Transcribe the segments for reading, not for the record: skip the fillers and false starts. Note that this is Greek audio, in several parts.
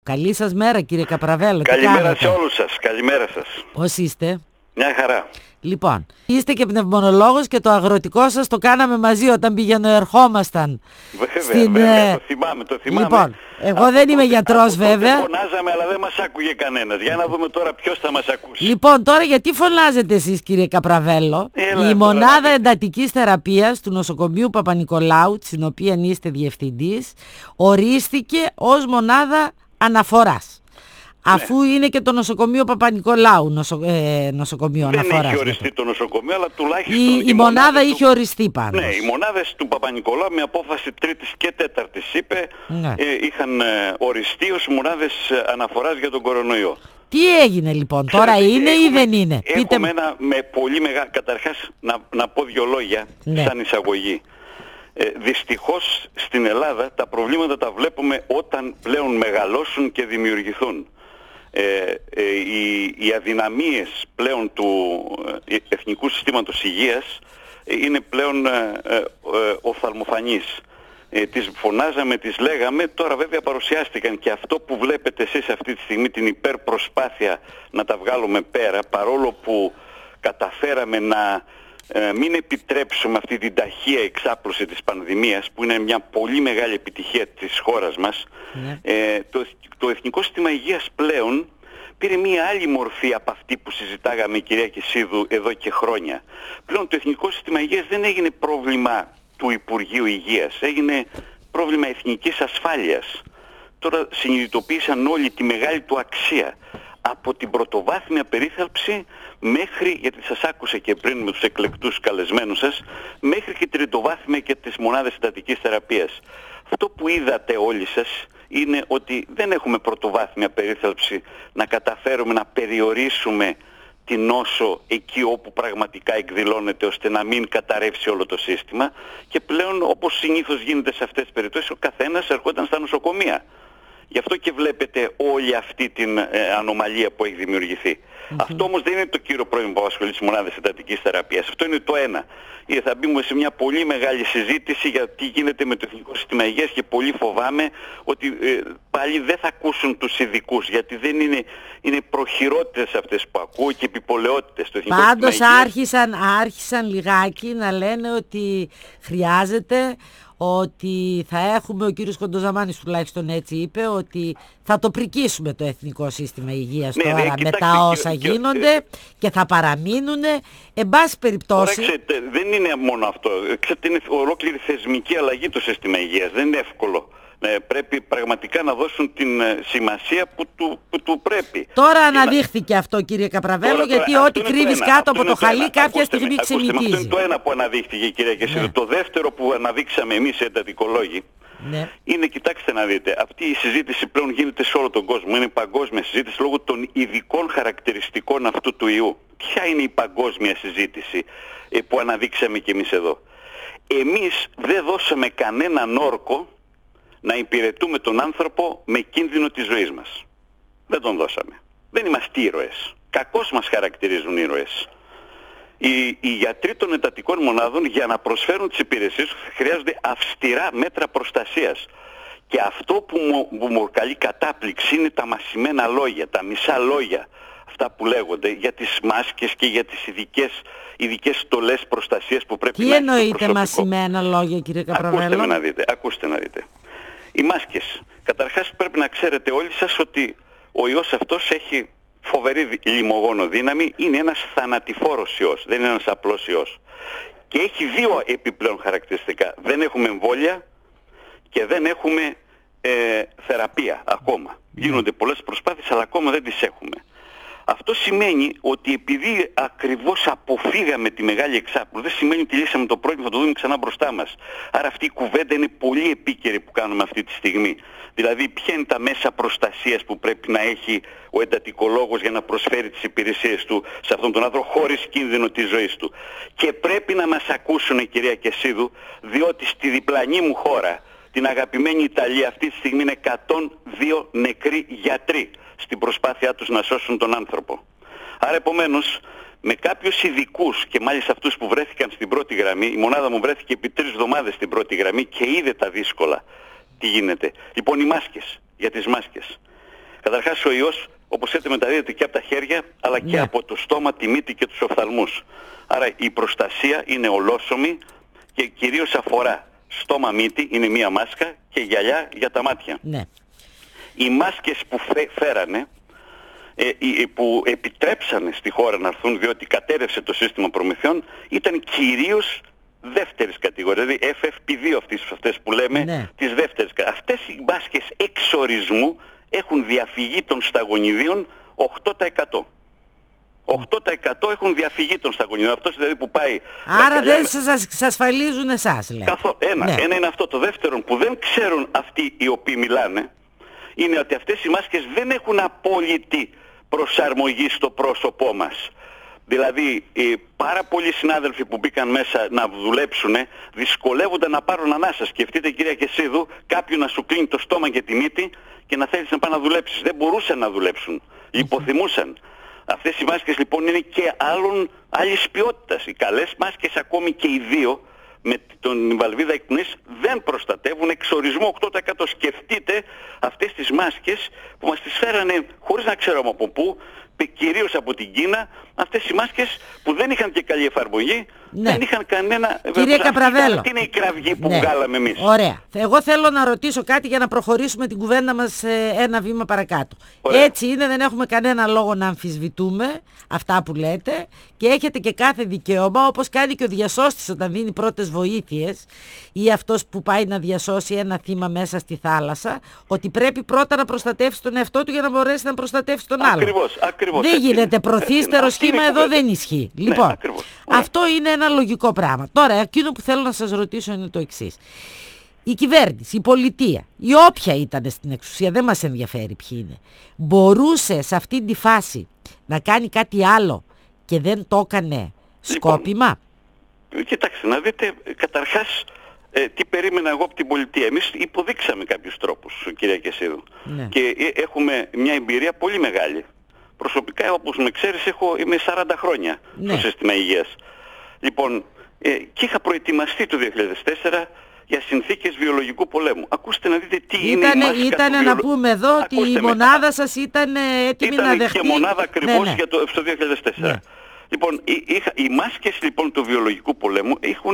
Καλή σας μέρα, κύριε Καπραβέλο. Καλημέρα σε όλους σας. Καλημέρα σας. Πώς είστε? Μια χαρά. Λοιπόν, είστε και πνευμονολόγος και το αγροτικό σας το κάναμε μαζί όταν ερχόμασταν. Βέβαια, το θυμάμαι. Λοιπόν, εγώ δεν είμαι γιατρός βέβαια. Φωνάζαμε, αλλά δεν μας άκουγε κανένας. Για να δούμε τώρα ποιος θα μας ακούσει. Λοιπόν, τώρα γιατί φωνάζετε εσείς, κύριε Καπραβέλο? Η μονάδα εντατικής θεραπείας του νοσοκομείου Παπα-Νικολάου, στην οποία είστε διευθυντής, ορίστηκε ως μονάδα αναφοράς. Αφού είναι και το νοσοκομείο Παπα-Νικολάου νοσοκομείο αναφοράς. Δεν έχει οριστεί το νοσοκομείο, αλλά τουλάχιστον η μονάδα είχε οριστεί πάνω. Ναι, οι μονάδες του Παπα-Νικολάου με απόφαση 3ης και 4ης είπε, είχαν οριστεί ως μονάδες αναφοράς για τον κορονοϊό. Τι έγινε λοιπόν, τώρα είναι ή δεν είναι? Έχουμε ένα με πολύ μεγάλο... Καταρχάς να πω δύο λόγια σαν εισαγωγή. Δυστυχώς στην Ελλάδα τα προβλήματα τα βλέπουμε όταν πλέον μεγαλώσουν και δημιουργηθούν. Οι αδυναμίες πλέον του Εθνικού Συστήματος Υγείας είναι πλέον οφθαλμοφανείς. Τις φωνάζαμε, τις λέγαμε, τώρα βέβαια παρουσιάστηκαν, και αυτό που βλέπετε εσείς αυτή τη στιγμή, την υπερπροσπάθεια να τα βγάλουμε πέρα, παρόλο που καταφέραμε να μην επιτρέψουμε αυτή την ταχεία εξάπλωση της πανδημίας, που είναι μια πολύ μεγάλη επιτυχία της χώρας μας. Το Εθνικό Σύστημα Υγείας πλέον πήρε μια άλλη μορφή από αυτή που συζητάγαμε, κυρία Κεσίδου, εδώ και χρόνια. Πλέον το Εθνικό Σύστημα Υγείας δεν έγινε πρόβλημα του Υπουργείου Υγείας, έγινε πρόβλημα εθνικής ασφάλειας. Τώρα συνειδητοποίησαν όλοι τη μεγάλη του αξία, από την πρωτοβάθμια περίθαλψη μέχρι, γιατί σας άκουσα και πριν με τους εκλεκτούς καλεσμένους σας, μέχρι και τριτοβάθμια και τις μονάδες εντατικής θεραπείας. Αυτό που είδατε όλοι σας είναι ότι δεν έχουμε πρωτοβάθμια περίθαλψη να καταφέρουμε να περιορίσουμε την νόσο εκεί όπου πραγματικά εκδηλώνεται, ώστε να μην καταρρεύσει όλο το σύστημα, και πλέον, όπως συνήθως γίνεται σε αυτές τις περιπτώσεις, ο καθένας ερχόταν στα νοσοκομεία. Γι' αυτό και βλέπετε όλη αυτή την ανομαλία που έχει δημιουργηθεί. Αυτό όμως δεν είναι το κύριο πρόβλημα που απασχολεί τις μονάδες εντατικής θεραπείας. Αυτό είναι το ένα. Θα μπούμε σε μια πολύ μεγάλη συζήτηση για τι γίνεται με το Εθνικό Σύστημα Υγείας, και πολύ φοβάμαι ότι πάλι δεν θα ακούσουν τους ειδικούς, γιατί δεν είναι προχειρότητες αυτές που ακούω και επιπολαιότητες. Πάντως άρχισαν λιγάκι να λένε ότι χρειάζεται, ότι θα έχουμε, ο κύριος Κοντοζαμάνης τουλάχιστον έτσι είπε, ότι θα το πρικίσουμε το Εθνικό Σύστημα Υγείας τώρα με τα όσα γίνονται και θα παραμείνουν. Εν πάση περιπτώσει... Ξέρετε, δεν είναι μόνο αυτό. Ξέρετε, είναι ολόκληρη θεσμική αλλαγή το σύστημα υγείας. Δεν είναι εύκολο. Πρέπει πραγματικά να δώσουν την σημασία που του πρέπει. Τώρα αναδείχθηκε αυτό, κύριε Καπραβέλο, γιατί ό,τι κρύβεις κάτω από το χαλί κάποια στιγμή ξενιτίζει. Αυτό είναι το ένα που αναδείχθηκε, κυρία Κεσίδου. Το δεύτερο που αναδείξαμε εμείς οι εντατικολόγοι είναι, κοιτάξτε να δείτε, αυτή η συζήτηση πλέον γίνεται σε όλο τον κόσμο. Είναι παγκόσμια συζήτηση λόγω των ειδικών χαρακτηριστικών αυτού του ιού. Ποια είναι η παγκόσμια συζήτηση που αναδείξαμε κι εμείς εδώ? Εμείς δεν δώσαμε κανέναν όρκο να υπηρετούμε τον άνθρωπο με κίνδυνο της ζωής μας. Δεν τον δώσαμε. Δεν είμαστε ήρωες. Κακώς μας χαρακτηρίζουν ήρωες. Οι γιατροί των εντατικών μονάδων, για να προσφέρουν τις υπηρεσίες τους, χρειάζονται αυστηρά μέτρα προστασίας. Και αυτό που μου καλεί κατάπληξη είναι τα μασημένα λόγια, τα μισά λόγια, αυτά που λέγονται για τις μάσκες και για τις ειδικές στολές προστασίας που πρέπει να έχει. Τι εννοείται μασημένα λόγια, κύριε Καπραβέλο? Ακούστε να δείτε. Οι μάσκες. Καταρχάς πρέπει να ξέρετε όλοι σας ότι ο ιός αυτός έχει φοβερή λιμογόνο δύναμη, είναι ένας θανατηφόρος ιός, δεν είναι ένας απλός ιός. Και έχει δύο επιπλέον χαρακτηριστικά. Δεν έχουμε εμβόλια και δεν έχουμε θεραπεία ακόμα. Γίνονται πολλές προσπάθειες, αλλά ακόμα δεν τις έχουμε. Αυτό σημαίνει ότι επειδή ακριβώς αποφύγαμε τη μεγάλη εξάπλωση, δεν σημαίνει ότι λύσαμε το πρόβλημα, θα το δούμε ξανά μπροστά μας. Άρα αυτή η κουβέντα είναι πολύ επίκαιρη που κάνουμε αυτή τη στιγμή. Δηλαδή, ποια είναι τα μέσα προστασίας που πρέπει να έχει ο εντατικολόγος για να προσφέρει τις υπηρεσίες του σε αυτόν τον άνθρωπο χωρίς κίνδυνο της ζωής του. Και πρέπει να μας ακούσουν, κυρία Κεσίδου, διότι στη διπλανή μου χώρα, την αγαπημένη Ιταλία, αυτή τη στιγμή είναι 102 νεκροί γιατροί στην προσπάθειά τους να σώσουν τον άνθρωπο. Άρα επομένως, με κάποιους ειδικούς, και μάλιστα αυτούς που βρέθηκαν στην πρώτη γραμμή, η μονάδα μου βρέθηκε επί 3 εβδομάδες στην πρώτη γραμμή και είδε τα δύσκολα τι γίνεται. Λοιπόν, οι μάσκες, για τις μάσκες. Καταρχάς ο ιός, όπως ξέρετε, μεταδίδεται και από τα χέρια, αλλά και από το στόμα, τη μύτη και τους οφθαλμούς. Άρα η προστασία είναι ολόσωμη και κυρίως αφορά στόμα, μύτη, είναι μία μάσκα, και γυαλιά για τα μάτια. Ναι. Οι μάσκες που φέρανε, που επιτρέψανε στη χώρα να έρθουν, διότι κατέρευσε το σύστημα προμηθειών, ήταν κυρίως δεύτερης κατηγορίας, δηλαδή FFP2 αυτές που λέμε, τις δεύτερες. Αυτές οι μάσκες εξορισμού έχουν διαφυγή των σταγονιδίων 8%. 8% έχουν διαφυγή των σταγονιδίων. Αυτός δηλαδή που πάει... Άρα δεν σας ασφαλίζουν εσάς, λέτε. Ένα είναι αυτό. Το δεύτερο που δεν ξέρουν αυτοί οι οποίοι μιλάνε, είναι ότι αυτές οι μάσκες δεν έχουν απόλυτη προσαρμογή στο πρόσωπό μας. Δηλαδή πάρα πολλοί συνάδελφοι που μπήκαν μέσα να δουλέψουν δυσκολεύονταν να πάρουν ανάσα. Σκεφτείτε, κυρία Κεσίδου, κάποιον να σου κλείνει το στόμα και τη μύτη και να θέλεις να πάει να δουλέψεις. Δεν μπορούσαν να δουλέψουν. Υποθυμούσαν. Αυτές οι μάσκες λοιπόν είναι και άλλης ποιότητας. Οι καλές μάσκες, ακόμη και οι δύο, με τον βαλβίδα εκπνοής, δεν προστατεύουν, εξορισμό 8%. Σκεφτείτε αυτές τις μάσκες που μας τις φέρανε χωρίς να ξέρουμε από πού, κυρίως από την Κίνα, αυτές οι μάσκες που δεν είχαν και καλή εφαρμογή, δεν είχαν κανένα... Κύριε Καπραβέλο, τι είναι η κραυγή που βγάλαμε εμείς. Ωραία. Εγώ θέλω να ρωτήσω κάτι για να προχωρήσουμε την κουβέντα μας ένα βήμα παρακάτω. Ωραία. Έτσι είναι, δεν έχουμε κανένα λόγο να αμφισβητούμε αυτά που λέτε και έχετε και κάθε δικαίωμα, όπως κάνει και ο διασώστης όταν δίνει πρώτες βοήθειες ή αυτός που πάει να διασώσει ένα θύμα μέσα στη θάλασσα, ότι πρέπει πρώτα να προστατεύσει τον εαυτό του για να μπορέσει να προστατεύσει τον άλλο. Ακριβώς. Δεν γίνεται προθύστερο σχήμα, εδώ δεν ισχύει. Λοιπόν, αυτό είναι ένα λογικό πράγμα. Τώρα, εκείνο που θέλω να σας ρωτήσω είναι το εξής. Η κυβέρνηση, η πολιτεία, η όποια ήταν στην εξουσία, δεν μας ενδιαφέρει ποιοι είναι, μπορούσε σε αυτή τη φάση να κάνει κάτι άλλο και δεν το έκανε σκόπιμα? Κοιτάξτε, να δείτε καταρχάς τι περίμενα εγώ από την πολιτεία. Εμείς υποδείξαμε κάποιους τρόπους, κυρία Κεσίδου. Και έχουμε μια εμπειρία πολύ μεγάλη. Προσωπικά, όπως με ξέρεις, είμαι 40 χρόνια στο σύστημα υγείας. Λοιπόν, και είχα προετοιμαστεί το 2004 για συνθήκες βιολογικού πολέμου. Ακούστε να δείτε τι είναι η μάσκα. Ήταν να πούμε εδώ ότι η μονάδα σας ήταν έτοιμη να δεχτεί. Ήταν και μονάδα ακριβώς στο 2004. Λοιπόν, οι μάσκες λοιπόν του βιολογικού πολέμου έχουν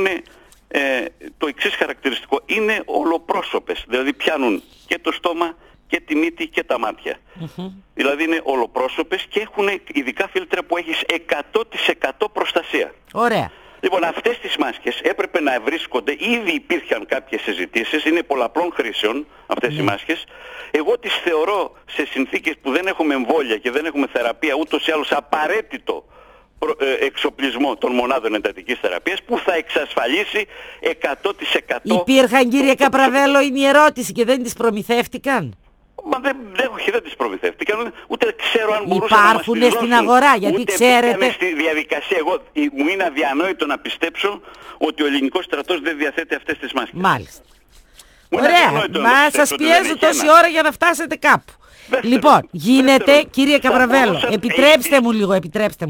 το εξής χαρακτηριστικό. Είναι ολοπρόσωπες. Δηλαδή πιάνουν και το στόμα και τη μύτη και τα μάτια. Δηλαδή είναι ολοπρόσωπες και έχουν ειδικά φίλτρα που έχεις 100% προστασία. Ωραία. Λοιπόν, αυτές τις μάσκες έπρεπε να βρίσκονται, ήδη υπήρχαν κάποιες συζητήσεις, είναι πολλαπλών χρήσεων αυτές οι μάσκες. Εγώ τις θεωρώ σε συνθήκες που δεν έχουμε εμβόλια και δεν έχουμε θεραπεία ούτως ή άλλως απαραίτητο εξοπλισμό των μονάδων εντατικής θεραπείας που θα εξασφαλίσει 100%. Υπήρχαν, κύριε Καπραβέλο, είναι η ερώτηση, και δεν τις προμηθεύτηκαν? Μα δεν τις προμηθεύτηκαν, ούτε ξέρω αν μπορούσαν να μας τις δώσουν. Υπάρχουν στην αγορά, γιατί ούτε ξέρετε... στη διαδικασία. Μου είναι αδιανόητο να πιστέψω ότι ο ελληνικός στρατός δεν διαθέτει αυτές τις μάσκες. Μάλιστα. Ωραία, μα σας πιέζω τόση ώρα για να φτάσετε κάπου. Λοιπόν, γίνεται, κύριε Καπραβέλο, επιτρέψτε μου λίγο.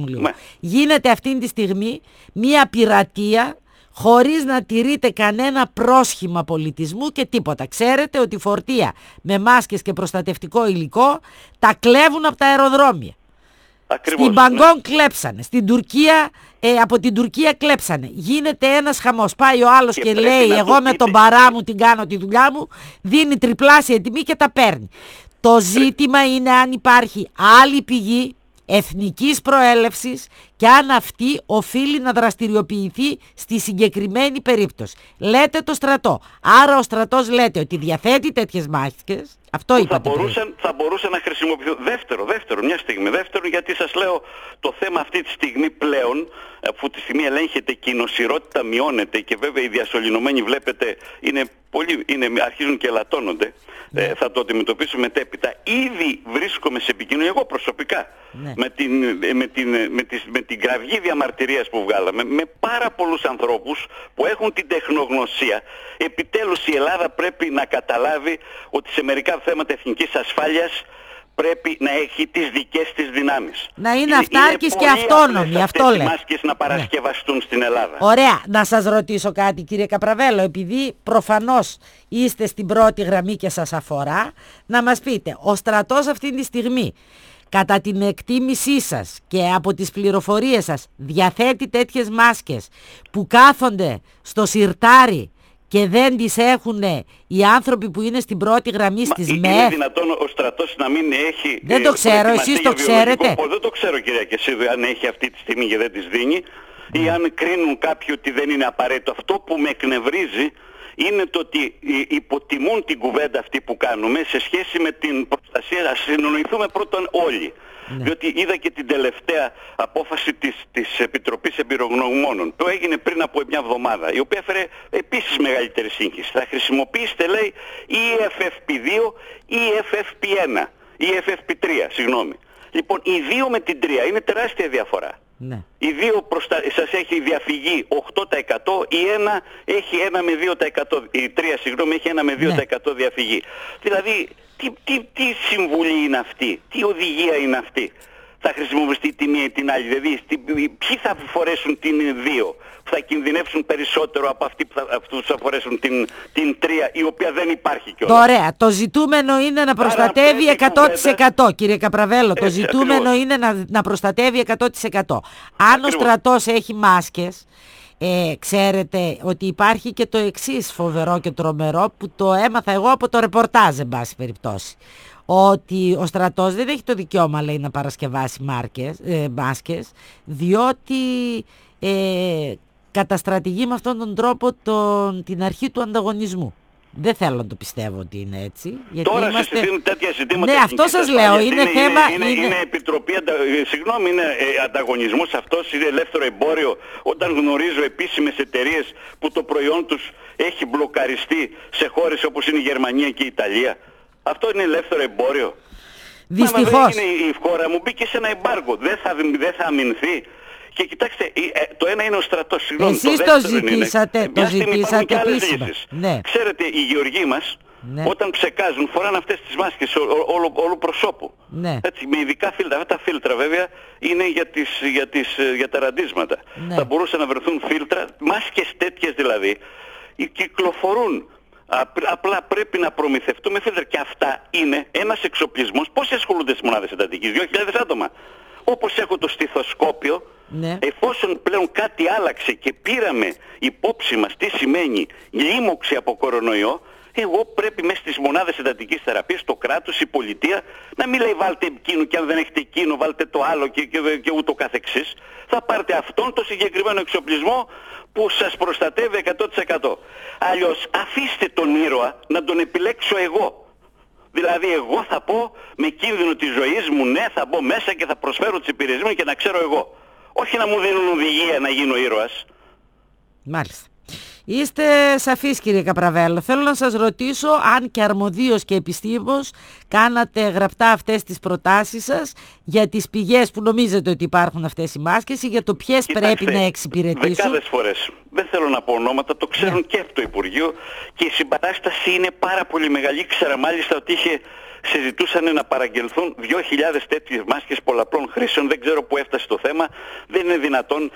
Γίνεται αυτή τη στιγμή μία πειρατεία χωρίς να τηρείτε κανένα πρόσχημα πολιτισμού και τίποτα. Ξέρετε ότι φορτία με μάσκες και προστατευτικό υλικό τα κλέβουν από τα αεροδρόμια. Ακριβώς, στην Μπαγκόν κλέψανε, στην Τουρκία, από την Τουρκία κλέψανε. Γίνεται ένας χαμός. Πάει ο άλλος και λέει εγώ με τον παρά μου την κάνω τη δουλειά μου, δίνει τριπλάσια τιμή και τα παίρνει. Το ζήτημα είναι αν υπάρχει άλλη πηγή εθνικής προέλευσης και αν αυτή οφείλει να δραστηριοποιηθεί στη συγκεκριμένη περίπτωση. Λέτε το στρατό. Άρα ο στρατός λέτε ότι διαθέτει τέτοιες μάσκες. Αυτό είπατε. Θα μπορούσε να χρησιμοποιηθούν. Δεύτερο, μια στιγμή. Δεύτερον, γιατί σας λέω το θέμα αυτή τη στιγμή πλέον, αφού τη στιγμή ελέγχεται και η νοσηρότητα μειώνεται και βέβαια οι διασωληνωμένοι βλέπετε αρχίζουν και ελαττώνονται. Θα το αντιμετωπίσουμε μετέπειτα. Ήδη βρίσκομαι σε επικοινωνία εγώ προσωπικά με την κραυγή διαμαρτυρίας που βγάλαμε, με πάρα πολλούς ανθρώπους που έχουν την τεχνογνωσία. Επιτέλους η Ελλάδα πρέπει να καταλάβει ότι σε μερικά θέματα εθνικής ασφάλειας πρέπει να έχει τις δικές της δυνάμεις. Να είναι αυτάρκης και αυτόνομη, αυτό λέει. Οι μάσκες να παρασκευαστούν στην Ελλάδα. Ωραία, να σας ρωτήσω κάτι κύριε Καπραβέλλο, επειδή προφανώς είστε στην πρώτη γραμμή και σας αφορά, να μας πείτε, ο στρατός αυτή τη στιγμή, κατά την εκτίμησή σας και από τις πληροφορίες σας, διαθέτει τέτοιες μάσκες που κάθονται στο σιρτάρι και δεν τις έχουν οι άνθρωποι που είναι στην πρώτη γραμμή στις ΜΕΘ? Είναι δυνατόν ο στρατός να μην έχει... Δεν το ξέρω, εσείς το ξέρετε? Δεν το ξέρω κυρία Κεσίδου, αν έχει αυτή τη στιγμή και δεν τις δίνει, ή αν κρίνουν κάποιοι ότι δεν είναι απαραίτητο. Αυτό που με εκνευρίζει είναι το ότι υποτιμούν την κουβέντα αυτή που κάνουμε σε σχέση με την προστασία. Ας συνοηθούμε πρώτον όλοι. Διότι είδα και την τελευταία απόφαση της Επιτροπής Εμπειρογνωμόνων που έγινε πριν από μια εβδομάδα, η οποία έφερε επίσης μεγαλύτερη σύγχυση. Θα χρησιμοποιήσετε, λέει, ή FFP2 ή FFP1 ή FFP3, συγγνώμη. Λοιπόν, οι 2 με την 3 είναι τεράστια διαφορά. Ναι. Οι 2 σας έχει διαφυγή 8%, η 1 έχει 1 με 2%, η 3 συγγνώμη έχει 1 με 2% διαφυγή. Δηλαδή, τι συμβουλή είναι αυτή, τι οδηγία είναι αυτή? Θα χρησιμοποιηθεί τη μία ή την άλλη? Δηλαδή, ποιοι θα φορέσουν την 2, που θα κινδυνεύσουν περισσότερο από αυτούς που θα φορέσουν την 3, η οποία δεν υπάρχει κιόλας? Ωραία, το ζητούμενο είναι να προστατεύει 100%, κύριε Καπραβέλλο, το ζητούμενο είναι να προστατεύει 100%. Αν ο στρατός έχει μάσκες, ξέρετε ότι υπάρχει και το εξής φοβερό και τρομερό που το έμαθα εγώ από το ρεπορτάζ, εν πάση περιπτώσει, ότι ο στρατός δεν έχει το δικαίωμα, λέει, να παρασκευάσει μάσκες, διότι καταστρατηγεί με αυτόν τον τρόπο την αρχή του ανταγωνισμού. Δεν θέλω να το πιστεύω ότι είναι έτσι. Γιατί τώρα συζητούν τέτοια ζητήματα. Ναι, αυτό σας λέω. Είναι θέμα. Είναι επιτροπή, συγγνώμη, είναι ανταγωνισμός αυτός, είναι ελεύθερο εμπόριο. Όταν γνωρίζω επίσημες εταιρείες που το προϊόν τους έχει μπλοκαριστεί σε χώρες όπως είναι η Γερμανία και η Ιταλία. Αυτό είναι ελεύθερο εμπόριο? Δυστυχώς. Είναι η χώρα μου μπήκε σε ένα εμπάργο. Δεν θα αμυνθεί. Και κοιτάξτε, το ένα είναι ο στρατός, συγγνώμη. Εσείς το ζητήσατε, επίσημα. Ναι. Ξέρετε, οι γεωργοί μας, όταν ψεκάζουν, φοράνε αυτές τις μάσκες όλου προσώπου. Ναι. Έτσι, με ειδικά φίλτρα. Αυτά τα φίλτρα βέβαια είναι για τα ραντίσματα. Ναι. Θα μπορούσαν να βρεθούν φίλτρα, μάσκες τέτοιες δηλαδή, κυκλοφορούν. Απλά πρέπει να προμηθευτούμε φίλτρα. Και αυτά είναι ένας εξοπλισμός. Πόσοι ασχολούνται στις μονάδες εντατικής? 2.000 άτομα. Όπως έχω το στιθοσκόπιο, εφόσον πλέον κάτι άλλαξε και πήραμε υπόψη μας τι σημαίνει λίμωξη από κορονοϊό, εγώ πρέπει μέσα στις μονάδες εντατικής θεραπείας, το κράτος, η πολιτεία, να μην λέει βάλτε εκείνο και αν δεν έχετε εκείνο βάλτε το άλλο και ούτω καθεξής. Θα πάρετε αυτόν το συγκεκριμένο εξοπλισμό που σας προστατεύει 100%. Αλλιώς αφήστε τον ήρωα να τον επιλέξω εγώ. Δηλαδή εγώ θα πω με κίνδυνο της ζωής μου, ναι, θα μπω μέσα και θα προσφέρω τις υπηρεσίες μου και να ξέρω εγώ. Όχι να μου δίνουν οδηγία να γίνω ήρωας. Μάλιστα. Είστε σαφείς κύριε Καπραβέλλο. Θέλω να σας ρωτήσω αν και αρμοδίως και επιστήμως κάνατε γραπτά αυτές τις προτάσεις σας για τις πηγές που νομίζετε ότι υπάρχουν αυτές οι μάσκες ή για το ποιες πρέπει να εξυπηρετήσουν. Δεκάδες φορές. Δεν θέλω να πω ονόματα, το ξέρουν και από το Υπουργείο και η συμπαράσταση είναι πάρα πολύ μεγάλη. Ήξερα μάλιστα ότι συζητούσαν να παραγγελθούν 2.000 τέτοιες μάσκες πολλαπλών χρήσεων. Δεν ξέρω πού έφτασε το θέμα. Δεν είναι δυνατόν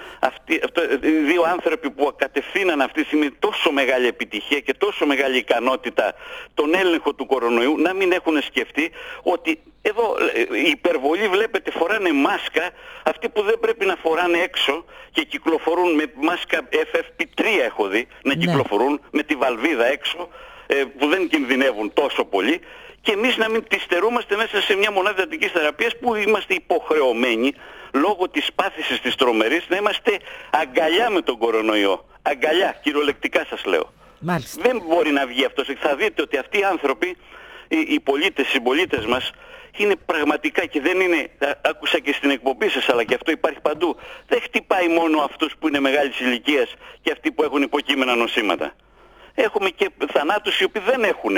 δύο άνθρωποι που κατευθύναν αυτή τη στιγμή τόσο μεγάλη επιτυχία και τόσο μεγάλη ικανότητα τον έλεγχο του κορονοϊού να μην έχουν σκεφτεί ότι εδώ η υπερβολή, βλέπετε, φοράνε μάσκα αυτοί που δεν πρέπει να φοράνε έξω και κυκλοφορούν με μάσκα FFP3, έχω δει να κυκλοφορούν με τη βαλβίδα έξω, που δεν κινδυνεύουν τόσο πολύ, και εμείς να μην τις στερούμαστε μέσα σε μια μονάδα εντατικής θεραπείας που είμαστε υποχρεωμένοι λόγω της πάθησης της τρομερής να είμαστε αγκαλιά με τον κορονοϊό. Αγκαλιά, κυριολεκτικά σας λέω. Μάλιστα. Δεν μπορεί να βγει αυτός. Θα δείτε ότι αυτοί οι άνθρωποι, οι πολίτες, οι συμπολίτες μας, είναι πραγματικά, και δεν είναι, άκουσα και στην εκπομπή σας, αλλά και αυτό υπάρχει παντού, δεν χτυπάει μόνο αυτούς που είναι μεγάλης ηλικίας και αυτοί που έχουν υποκείμενα νοσήματα. Έχουμε και θανάτους οι οποίοι δεν έχουν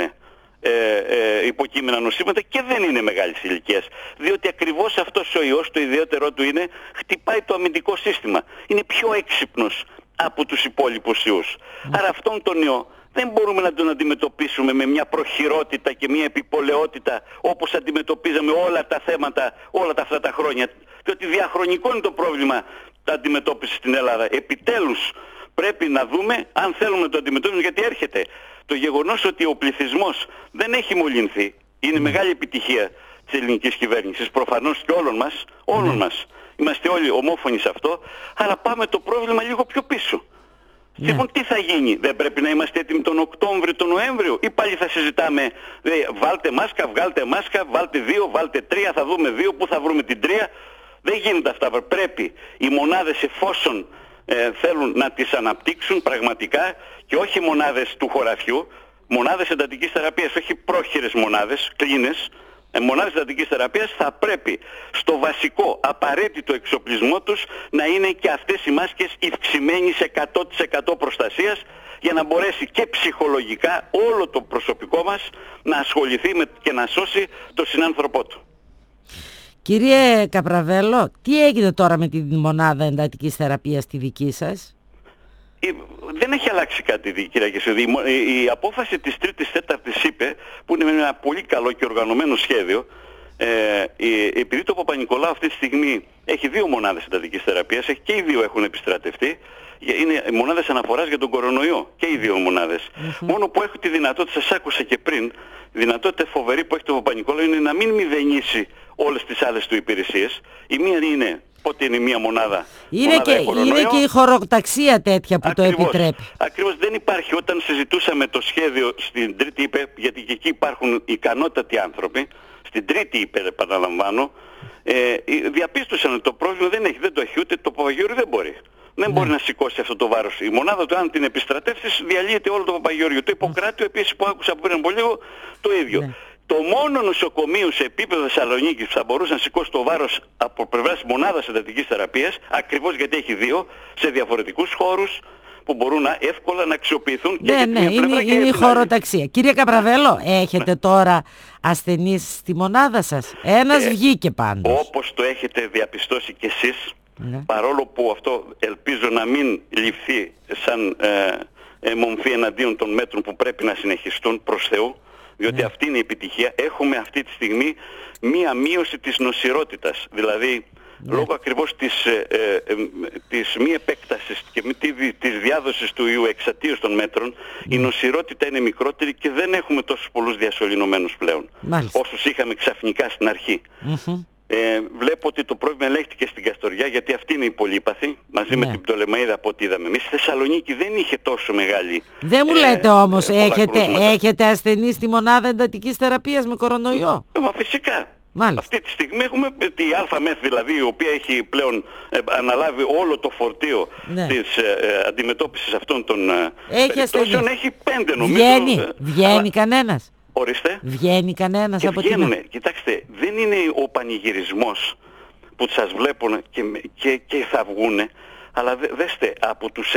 υποκείμενα νοσήματα και δεν είναι μεγάλης ηλικίας. Διότι ακριβώς αυτός ο ιός, το ιδιαίτερό του είναι, χτυπάει το αμυντικό σύστημα. Είναι πιο έξυπνος από τους υπόλοιπους ιούς. Άρα αυτόν τον ιό δεν μπορούμε να τον αντιμετωπίσουμε με μια προχειρότητα και μια επιπολαιότητα όπως αντιμετωπίζαμε όλα τα θέματα όλα αυτά τα χρόνια. Διότι διαχρονικό είναι το πρόβλημα τα αντιμετώπιση στην Ελλάδα. Επιτέλους πρέπει να δούμε αν θέλουμε να το αντιμετωπίσουμε, γιατί έρχεται το γεγονός ότι ο πληθυσμός δεν έχει μολυνθεί. Είναι μεγάλη επιτυχία της ελληνικής κυβέρνησης, προφανώς και όλων μας. Είμαστε όλοι ομόφωνοι σε αυτό, αλλά πάμε το πρόβλημα λίγο πιο πίσω. Λοιπόν, τι θα γίνει, δεν πρέπει να είμαστε έτοιμοι τον Οκτώβριο, τον Νοέμβριο, ή πάλι θα συζητάμε, βάλτε μάσκα, βγάλτε μάσκα, βάλτε 2, βάλτε 3, θα δούμε 2, πού θα βρούμε την 3. Δεν γίνονται αυτά. Πρέπει οι μονάδες, εφόσον θέλουν να τις αναπτύξουν πραγματικά, και όχι μονάδες του χωραφιού, μονάδες εντατικής θεραπείας, όχι πρόχειρες μονάδες, κλίνες, μονάδες εντατικής θεραπείας, θα πρέπει στο βασικό απαραίτητο εξοπλισμό τους να είναι και αυτές οι μάσκες ευξημένοι σε 100% προστασίας, για να μπορέσει και ψυχολογικά όλο το προσωπικό μας να ασχοληθεί και να σώσει το συνάνθρωπό του. Κύριε Καπραβέλλο, τι έγινε τώρα με τη μονάδα εντατικής θεραπείας τη δική σας? Δεν έχει αλλάξει κάτι, κύριε Κεσίδη. Η απόφαση της 3ης-4ης είπε, που είναι ένα πολύ καλό και οργανωμένο σχέδιο, επειδή το Παπα-Νικολάου αυτή τη στιγμή έχει 2 μονάδες εντατικής θεραπείας, και οι 2 έχουν επιστρατευτεί, είναι μονάδες αναφοράς για τον κορονοϊό, και οι 2 μονάδες. Μόνο που έχω τη δυνατότητα, σας άκουσα και πριν, η δυνατότητα φοβερή που έχει το Παπα-Νικολάου είναι να μην μηδενίσει όλες τις άλλες του υπηρεσίες. Η μία είναι, πότε είναι μία μονάδα. Είναι και η χωροταξία τέτοια που ακριβώς, το επιτρέπει. Ακριβώς, δεν υπάρχει. Όταν συζητούσαμε το σχέδιο στην Τρίτη, είπε, γιατί και εκεί υπάρχουν ικανότατοι άνθρωποι, στην Τρίτη, είπε, επαναλαμβάνω, διαπίστωσαν ότι το πρόβλημα δεν το έχει, ούτε το Παπαγιώργιο δεν μπορεί. Δεν μπορεί να σηκώσει αυτό το βάρος. Η μονάδα του, αν την επιστρατεύσεις, διαλύεται όλο το Παπαγιώργιο. Το Ιπποκράτιο επίσης, που άκουσα πριν από λίγο, το ίδιο. Το μόνο νοσοκομείο σε επίπεδο Θεσσαλονίκης που θα μπορούσε να σηκώσει το βάρος από πλευράς μονάδας εντατικής θεραπείας, ακριβώς γιατί έχει 2 σε διαφορετικούς χώρους που μπορούν εύκολα να αξιοποιηθούν και για την μία πλευρά και είναι η χωροταξία. Κύριε Καπραβέλλο, έχετε τώρα ασθενείς στη μονάδα σας? Ένας βγήκε πάντως. Όπως το έχετε διαπιστώσει κι εσείς, παρόλο που αυτό ελπίζω να μην ληφθεί σαν μομφή εναντίον των μέτρων που πρέπει να συνεχιστούν, προς Θεού, διότι αυτή είναι η επιτυχία. Έχουμε αυτή τη στιγμή μία μείωση της νοσηρότητας, δηλαδή λόγω ακριβώς της μη επέκτασης και της διάδοσης του ιού εξαιτίας των μέτρων, η νοσηρότητα είναι μικρότερη και δεν έχουμε τόσους πολλούς διασωληνωμένους πλέον, όσους είχαμε ξαφνικά στην αρχή. Βλέπω ότι το πρόβλημα ελέγχθηκε στην Καστοριά, γιατί αυτή είναι η πολύπαθη, μαζί με την Πτολεμαΐδα από ό,τι είδαμε εμείς. Στη Θεσσαλονίκη δεν είχε τόσο μεγάλη... Δεν μου λέτε όμως, έχετε ασθενή στη μονάδα εντατικής θεραπείας με κορονοϊό? Φυσικά. Μάλιστα. Αυτή τη στιγμή έχουμε τη ΑΜΕΘ, δηλαδή, η οποία έχει πλέον αναλάβει όλο το φορτίο της αντιμετώπισης αυτών των περιπτώσεων. Έχει 5 νομίζω. Βγαίνει κανένας? Ορίστε. Βγαίνει κανένας από την... Κοιτάξτε, δεν είναι ο πανηγυρισμός που σας βλέπουν και θα βγούνε, αλλά δέστε, από τους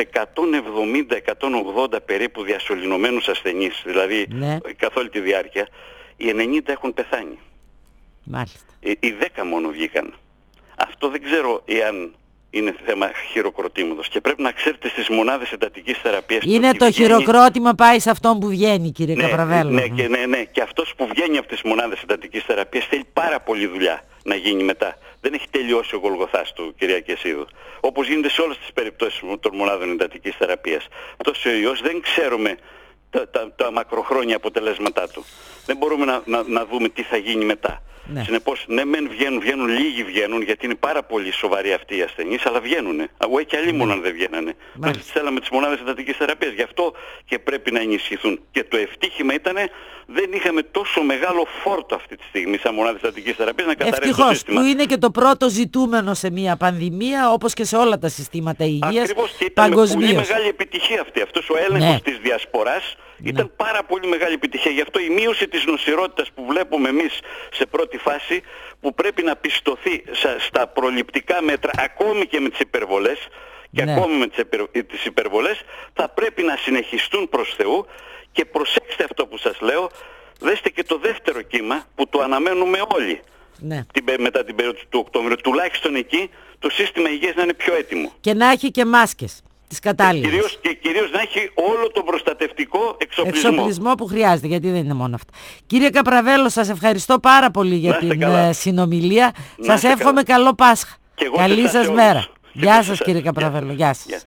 170-180 περίπου διασωληνωμένους ασθενείς, δηλαδή καθ' όλη τη διάρκεια, οι 90 έχουν πεθάνει. Μάλιστα. Οι 10 μόνο βγήκαν. Αυτό δεν ξέρω εάν είναι θέμα χειροκροτήματος, και πρέπει να ξέρετε στις μονάδες εντατικής θεραπείας... Είναι το χειροκρότημα πάει σε αυτόν που βγαίνει, κύριε Καπραβέλλο. Ναι, και αυτός που βγαίνει από τις μονάδες εντατικής θεραπείας θέλει πάρα πολλή δουλειά να γίνει μετά. Δεν έχει τελειώσει ο Γολγοθάς του, κυρία Κεσίδου. Όπως γίνεται σε όλες τις περιπτώσεις των μονάδων εντατικής θεραπείας. Αυτός ο ιός δεν ξέρουμε τα μακροχρόνια αποτελέσματά του. Δεν μπορούμε να δούμε τι θα γίνει μετά. Ναι. Συνεπώς, ναι, μεν βγαίνουν, λίγοι βγαίνουν, γιατί είναι πάρα πολύ σοβαροί αυτοί οι ασθενείς, αλλά βγαίνουνε. Εγώ και αλλοί μόνο αν δεν βγαίνανε. Μας τις θέλαμε τις μονάδες εντατικής θεραπείας. Γι' αυτό και πρέπει να ενισχυθούν. Και το ευτύχημα ήτανε, δεν είχαμε τόσο μεγάλο φόρτο αυτή τη στιγμή σαν μονάδες εντατικής θεραπείας να καταρρεύσει το σύστημα. Που είναι και το πρώτο ζητούμενο σε μια πανδημία, όπως και σε όλα τα συστήματα υγείας. Ακριβώς, και ήταν πολύ μεγάλη επιτυχία αυτή. Αυτός ο έλεγχος της διασποράς ήταν πάρα πολύ μεγάλη επιτυχία. Γι' αυτό η μείωση της νοσηρότητας που βλέπουμε εμείς σε πρώτη φάση, που πρέπει να πιστωθεί στα προληπτικά μέτρα, ακόμη και με τις υπερβολές, και ακόμη με τις υπερβολές, θα πρέπει να συνεχιστούν προς Θεού. Και προσέξτε αυτό που σας λέω, δέστε και το δεύτερο κύμα που το αναμένουμε όλοι. Μετά την περίοδο του Οκτώβριου, τουλάχιστον εκεί το σύστημα υγείας να είναι πιο έτοιμο. Και να έχει και μάσκες. τις κατάλληλες. Και κυρίως να έχει όλο τον προστατευτικό εξοπλισμό που χρειάζεται, γιατί δεν είναι μόνο αυτά. Κύριε Καπραβέλο, σας ευχαριστώ πάρα πολύ για την συνομιλία. Σας εύχομαι καλό Πάσχα. Καλή σας μέρα. Γεια σας κύριε Καπραβέλο. Γεια σας.